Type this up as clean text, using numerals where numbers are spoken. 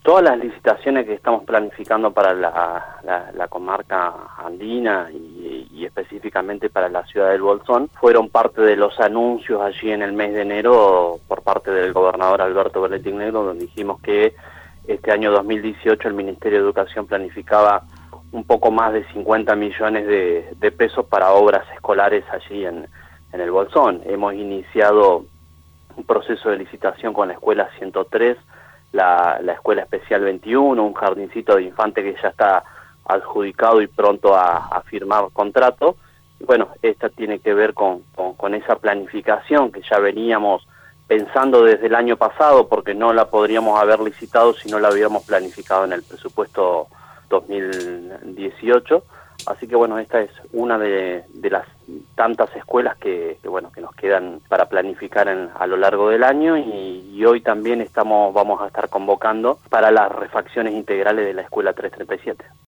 Todas las licitaciones que estamos planificando para la comarca andina y específicamente para la ciudad del Bolsón fueron parte de los anuncios allí en el mes de enero por parte del gobernador Alberto Berletti Negro, donde dijimos que este año 2018 el Ministerio de Educación planificaba un poco más de 50 millones de pesos para obras escolares allí en el Bolsón. Hemos iniciado un proceso de licitación con la escuela 103, la escuela especial 21, un jardincito de infante que ya está adjudicado y pronto a firmar contrato. Y bueno, esta tiene que ver con esa planificación que ya veníamos pensando desde el año pasado, porque no la podríamos haber licitado si no la hubiéramos planificado en el presupuesto 2018. Así que bueno, esta es una de las tantas escuelas que nos quedan para planificar a lo largo del año, y hoy también vamos a estar convocando para las refacciones integrales de la escuela 337.